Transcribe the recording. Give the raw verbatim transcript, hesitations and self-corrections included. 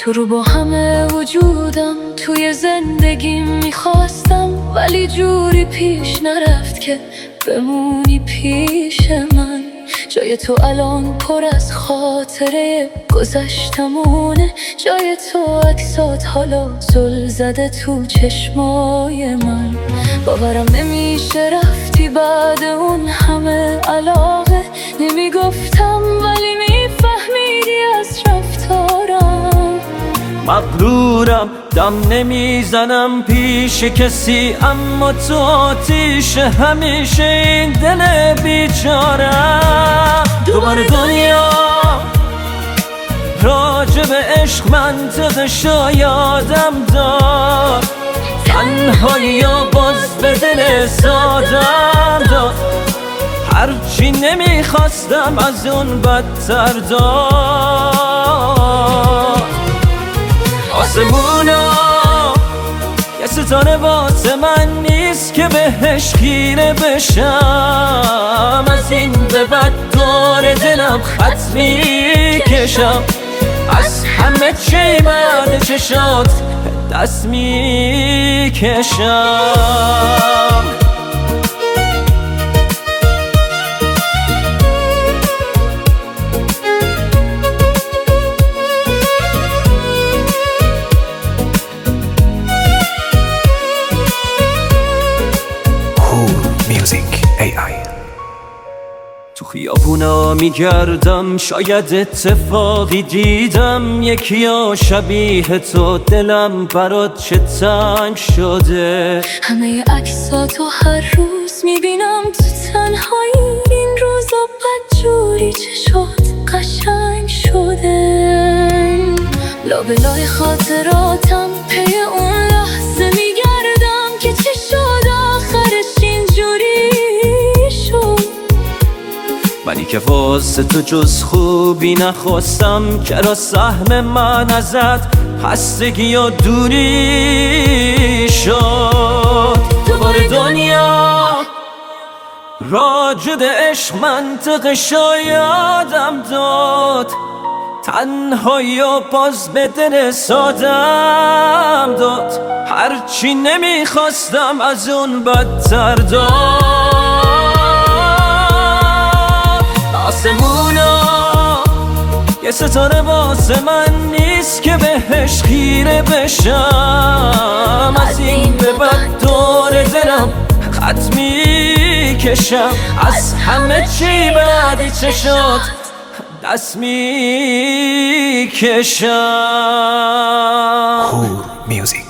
تو رو با همه وجودم توی زندگیم میخواستم، ولی جوری پیش نرفت که بمونی پیش من. جای تو الان پر از خاطره گذشتمونه، جای تو عکسات حالا زل زده تو چشمای من. باورم نمیشه رفتی بعد اون همه علاقه، نمیگفتم ولی میفهمیدی از رفتارم. مغرورم دم نمیزنم پیش کسی، اما تو آتیش همیشه این دل بیچارم. دوباره دنیا راجب عشق منطقشو یادم داد، تنهایی باز به دل سادم داد. هرچی نمیخواستم از اون بدتر داد. آسمونا یه ستاره واسه من نیست که بهش خیره بشم، از این به بعد دور دلم خط میکشم، از همه چی بعد چشات دست میکشم. تو خیابونا میگردم شاید اتفاقی دیدم، یکیا شبیه تو دلم برات چه تنگ شده. همه عکساتو هر روز میبینم تو تنهایی، این روزا بدجوری چشات قشنگ شده. لابلای خاطراتم پی اون لحظه میگردم که چی شد آخرش اینجوری شد. منی که واسه تو جز خوبی نخواستم، چرا سهم من ازت خستگی و دوری شد. دوباره دنیا راجد عشق منطقشو یادم داد، تنهایی و باز به دل سادم داد. هرچی نمیخواستم از اون بدتر داد. آسمونا یه ستاره واسه من نیست که بهش خیره بشم، از این به بعد دور دلم خط میکشم، از همه چی بعد چشات دست میکشم. Cool Music.